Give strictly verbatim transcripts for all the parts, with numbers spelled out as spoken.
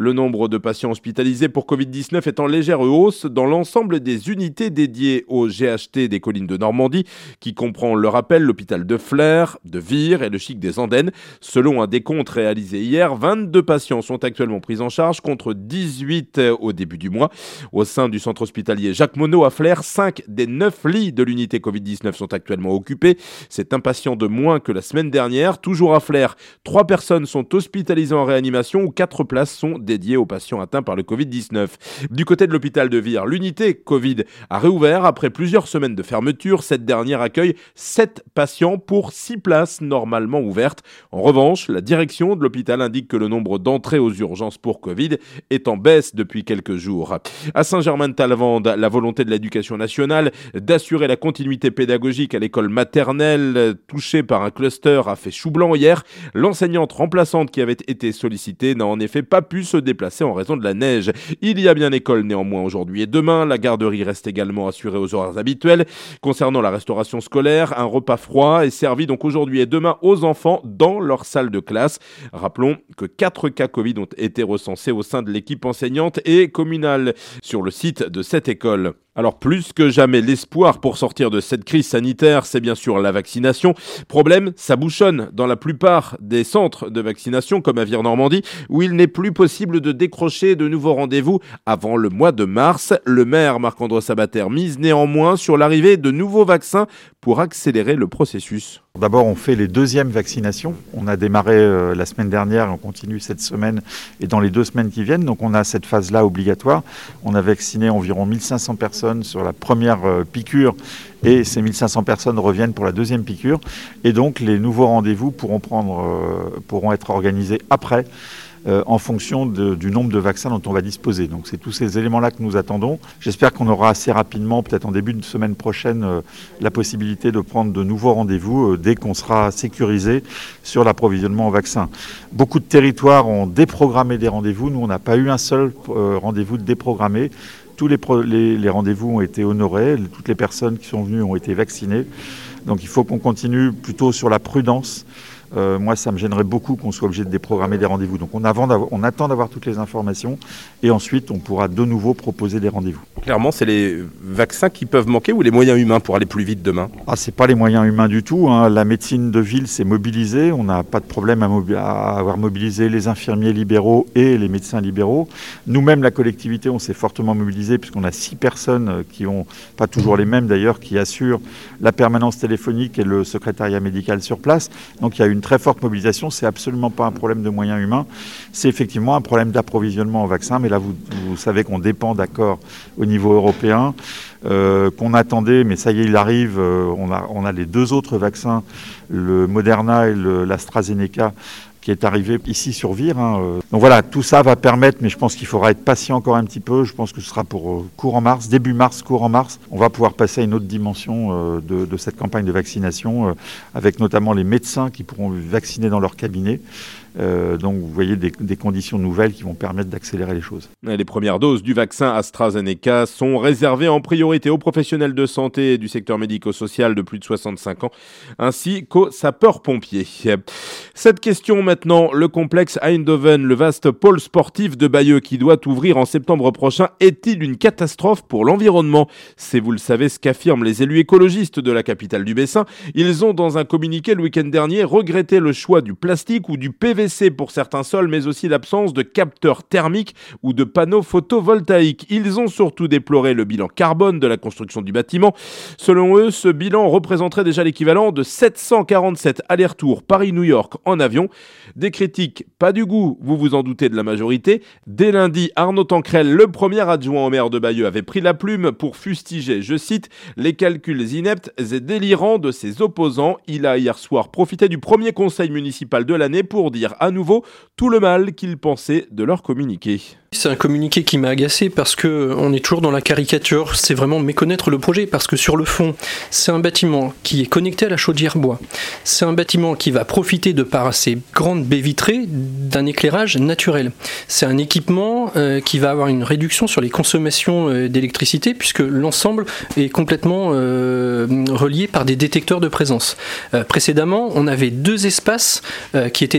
Le nombre de patients hospitalisés pour covid dix-neuf est en légère hausse dans l'ensemble des unités dédiées au G H T des collines de Normandie, qui comprend, le rappel, l'hôpital de Flers, de Vire et le Chic des Andennes. Selon un décompte réalisé hier, vingt-deux patients sont actuellement pris en charge contre dix-huit au début du mois. Au sein du centre hospitalier Jacques Monod à Flers, cinq des neuf lits de l'unité covid dix-neuf sont actuellement occupés. C'est un patient de moins que la semaine dernière. Toujours à Flers, trois personnes sont hospitalisées en réanimation où quatre places sont dédiées aux patients atteints par le covid dix-neuf. Du côté de l'hôpital de Vire, l'unité Covid a réouvert après plusieurs semaines de fermeture. Cette dernière accueille sept patients pour six places normalement ouvertes. En revanche, la direction de l'hôpital indique que le nombre d'entrées aux urgences pour Covid est en baisse depuis quelques jours. À Saint-Germain-de-Talvende, la volonté de l'éducation nationale d'assurer la continuité pédagogique à l'école maternelle touchée par un cluster a fait chou blanc hier. L'enseignante remplaçante qui avait été sollicitée n'a en effet pas pu se déplacer en raison de la neige. Il y a bien école néanmoins aujourd'hui et demain. La garderie reste également assurée aux horaires habituels. Concernant la restauration scolaire, un repas froid est servi donc aujourd'hui et demain aux enfants dans leur salle de classe. Rappelons que quatre cas Covid ont été recensés au sein de l'équipe enseignante et communale sur le site de cette école. Alors plus que jamais, l'espoir pour sortir de cette crise sanitaire, c'est bien sûr la vaccination. Problème, ça bouchonne dans la plupart des centres de vaccination comme à Vire-Normandie où il n'est plus possible de décrocher de nouveaux rendez-vous avant le mois de mars. Le maire Marc-André Sabater mise néanmoins sur l'arrivée de nouveaux vaccins pour accélérer le processus. D'abord, on fait les deuxièmes vaccinations. On a démarré euh, la semaine dernière, on continue cette semaine et dans les deux semaines qui viennent. Donc on a cette phase-là obligatoire. On a vacciné environ mille cinq cents personnes sur la première euh, piqûre et ces mille cinq cents personnes reviennent pour la deuxième piqûre. Et donc les nouveaux rendez-vous pourront, prendre, euh, pourront être organisés après. Euh, en fonction de, du nombre de vaccins dont on va disposer. Donc c'est tous ces éléments-là que nous attendons. J'espère qu'on aura assez rapidement, peut-être en début de semaine prochaine, euh, la possibilité de prendre de nouveaux rendez-vous euh, dès qu'on sera sécurisé sur l'approvisionnement en vaccins. Beaucoup de territoires ont déprogrammé des rendez-vous. Nous, on n'a pas eu un seul euh, rendez-vous déprogrammé. Tous les, pro- les, les rendez-vous ont été honorés. Toutes les personnes qui sont venues ont été vaccinées. Donc il faut qu'on continue plutôt sur la prudence. Euh, moi, ça me gênerait beaucoup qu'on soit obligé de déprogrammer des rendez-vous. Donc, on, avant on attend d'avoir toutes les informations et ensuite, on pourra de nouveau proposer des rendez-vous. Clairement, c'est les vaccins qui peuvent manquer ou les moyens humains pour aller plus vite demain ? Ah, c'est pas les moyens humains du tout, hein. La médecine de ville s'est mobilisée. On n'a pas de problème à, mobi- à avoir mobilisé les infirmiers libéraux et les médecins libéraux. Nous-mêmes, la collectivité, on s'est fortement mobilisé puisqu'on a six personnes qui ont, pas toujours les mêmes d'ailleurs, qui assurent la permanence téléphonique et le secrétariat médical sur place. Donc, il y a une très forte mobilisation. C'est absolument pas un problème de moyens humains. C'est effectivement un problème d'approvisionnement en vaccins. Mais là, vous, vous savez qu'on dépend d'accords au niveau européen, euh, qu'on attendait, mais ça y est, il arrive. Euh, on a, on a les deux autres vaccins, le Moderna et le, l'AstraZeneca, qui est arrivé ici sur Vire. Hein. Donc voilà, tout ça va permettre, mais je pense qu'il faudra être patient encore un petit peu. Je pense que ce sera pour euh, courant mars, début mars, courant mars. On va pouvoir passer à une autre dimension euh, de, de cette campagne de vaccination, euh, avec notamment les médecins qui pourront vacciner dans leur cabinet. Euh, donc vous voyez des, des conditions nouvelles qui vont permettre d'accélérer les choses. Les premières doses du vaccin AstraZeneca sont réservées en priorité aux professionnels de santé et du secteur médico-social de plus de soixante-cinq ans, ainsi qu'aux sapeurs-pompiers. Cette question maintenant, le complexe Eindhoven, le vaste pôle sportif de Bayeux qui doit ouvrir en septembre prochain, est-il une catastrophe pour l'environnement ? C'est, vous le savez, ce qu'affirment les élus écologistes de la capitale du Bessin. Ils ont, dans un communiqué le week-end dernier, regretté le choix du plastique ou du P V C pour certains sols, mais aussi l'absence de capteurs thermiques ou de panneaux photovoltaïques. Ils ont surtout déploré le bilan carbone de la construction du bâtiment. Selon eux, ce bilan représenterait déjà l'équivalent de sept cent quarante-sept allers-retours Paris-New York en avion. Des critiques, pas du goût, vous vous en doutez, de la majorité. Dès lundi, Arnaud Tancrel, le premier adjoint au maire de Bayeux, avait pris la plume pour fustiger, je cite, les calculs ineptes et délirants de ses opposants. Il a hier soir profité du premier conseil municipal de l'année pour dire à nouveau tout le mal qu'il pensait de leur communiqué. C'est un communiqué qui m'a agacé parce que on est toujours dans la caricature, c'est vraiment méconnaître le projet parce que sur le fond, c'est un bâtiment qui est connecté à la chaudière bois. C'est un bâtiment qui va profiter de par ses grandes baies vitrées d'un éclairage naturel. C'est un équipement euh, qui va avoir une réduction sur les consommations euh, d'électricité puisque l'ensemble est complètement euh, relié par des détecteurs de présence. Euh, précédemment, on avait deux espaces euh, qui étaient des vrais passages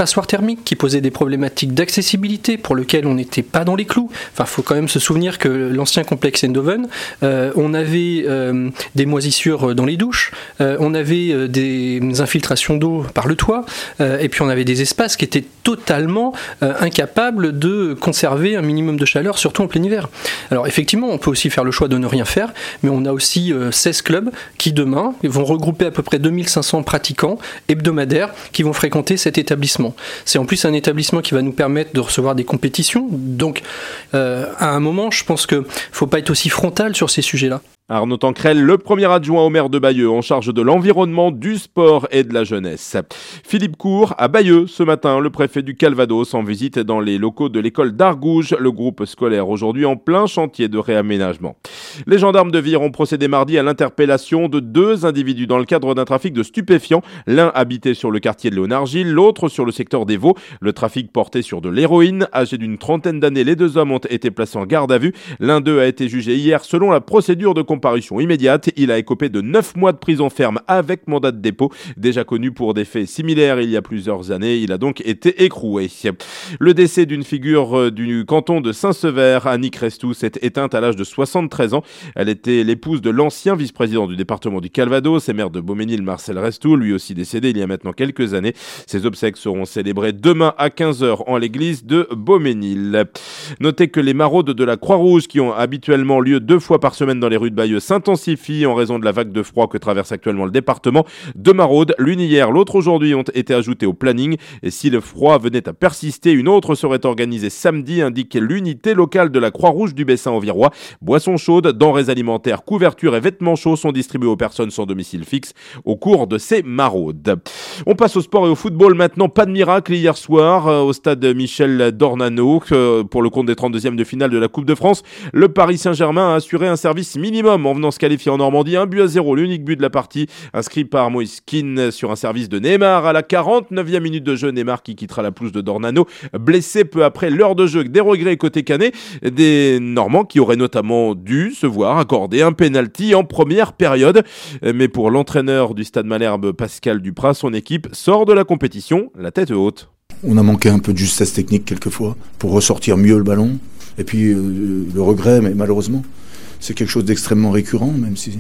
passoires thermiques qui posaient des problématiques d'accessibilité pour lesquelles on n'était pas dans les clous. Enfin, il faut quand même se souvenir que l'ancien complexe Eindhoven, euh, on avait euh, des moisissures dans les douches, euh, on avait euh, des infiltrations d'eau par le toit, euh, et puis on avait des espaces qui étaient totalement euh, incapables de conserver un minimum de chaleur, surtout en plein hiver. Alors effectivement, on peut aussi faire le choix de ne rien faire, mais on a aussi euh, seize clubs qui demain vont regrouper à peu près deux mille cinq cents pratiquants hebdomadaires qui vont fréquenter cet établissement. C'est en plus un établissement qui va nous permettre de recevoir des compétitions, donc euh, à un moment, je pense qu'il ne faut pas être aussi frontal sur ces sujets-là. Arnaud Tancrel, le premier adjoint au maire de Bayeux en charge de l'environnement, du sport et de la jeunesse. Philippe Cour à Bayeux ce matin, le préfet du Calvados en visite dans les locaux de l'école d'Argouges, le groupe scolaire aujourd'hui en plein chantier de réaménagement. Les gendarmes de Vire ont procédé mardi à l'interpellation de deux individus dans le cadre d'un trafic de stupéfiants. L'un habitait sur le quartier de Léonard-Gilles, l'autre sur le secteur des Vaux. Le trafic portait sur de l'héroïne. Âgés d'une trentaine d'années, les deux hommes ont été placés en garde à vue. L'un d'eux a été jugé hier selon la procédure de comparution immédiate. Il a écopé de neuf mois de prison ferme avec mandat de dépôt. Déjà connu pour des faits similaires il y a plusieurs années, il a donc été écroué. Le décès d'une figure du canton de Saint-Sever, Annick Restou, s'est éteinte à l'âge de soixante-treize ans. Elle était l'épouse de l'ancien vice-président du département du Calvados et maire de Beauménil, Marcel Restou, lui aussi décédé il y a maintenant quelques années. Ses obsèques seront célébrées demain à quinze heures en l'église de Beauménil. Notez que les maraudes de la Croix-Rouge, qui ont habituellement lieu deux fois par semaine dans les rues de Bayeux, s'intensifient en raison de la vague de froid que traverse actuellement le département. Deux maraudes, l'une hier, l'autre aujourd'hui, ont été ajoutées au planning. Et si le froid venait à persister, une autre serait organisée samedi, indique l'unité locale de la Croix-Rouge du Bessin-Auvirois. Boissons chaudes, denrées alimentaires, couvertures et vêtements chauds sont distribués aux personnes sans domicile fixe au cours de ces maraudes. On passe au sport et au football maintenant. Pas de miracle hier soir euh, au stade Michel Dornano euh, pour le compte des trente-deuxièmes de finale de la Coupe de France. Le Paris Saint-Germain a assuré un service minimum en venant se qualifier en Normandie. Un but à zéro, l'unique but de la partie inscrit par Moïse Kean sur un service de Neymar à la quarante-neuvième minute de jeu. Neymar qui quittera la pelouse de Dornano, blessé peu après l'heure de jeu. Des regrets côté Canet, des Normands qui auraient notamment dû se voir accorder un penalty en première période. Mais pour l'entraîneur du Stade Malherbe, Pascal Duprat, son équipe sort de la compétition la tête haute. On a manqué un peu de justesse technique quelquefois pour ressortir mieux le ballon. Et puis euh, le regret, mais malheureusement, c'est quelque chose d'extrêmement récurrent, même si,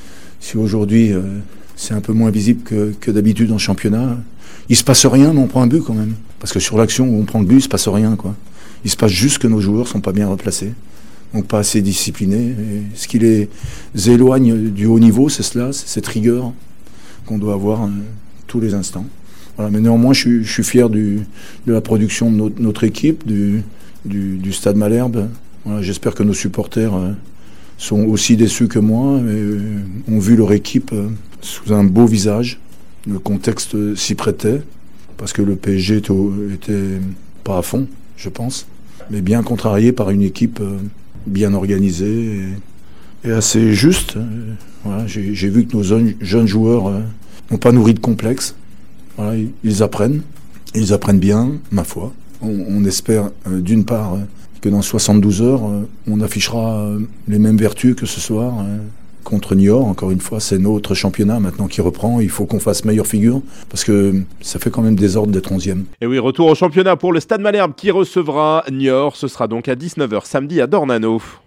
si aujourd'hui euh, c'est un peu moins visible que, que d'habitude en championnat. Il se passe rien, mais on prend un but quand même. Parce que sur l'action où on prend le but, il se passe rien, quoi. Il se passe juste que nos joueurs sont pas bien replacés, donc pas assez disciplinés. Et ce qui les éloigne du haut niveau, c'est cela, c'est cette rigueur qu'on doit avoir euh, tous les instants. Voilà, mais néanmoins, je suis, je suis fier du, de la production de notre, notre équipe, du, du, du Stade Malherbe. Voilà, j'espère que nos supporters euh, sont aussi déçus que moi, et euh, ont vu leur équipe euh, sous un beau visage. Le contexte s'y prêtait, parce que le P S G était, au, était pas à fond, je pense, mais bien contrarié par une équipe euh, bien organisée et, et assez juste. Voilà, j'ai, j'ai vu que nos jeunes, jeunes joueurs euh, n'ont pas nourri de complexe. Voilà, ils apprennent, ils apprennent bien, ma foi. On, on espère euh, d'une part euh, que dans soixante-douze heures, euh, on affichera euh, les mêmes vertus que ce soir euh, contre Niort. Encore une fois, c'est notre championnat maintenant qui reprend. Il faut qu'on fasse meilleure figure parce que ça fait quand même désordre d'être onzième. Et oui, retour au championnat pour le Stade Malherbe qui recevra Niort. Ce sera donc à dix-neuf heures samedi à Dornano.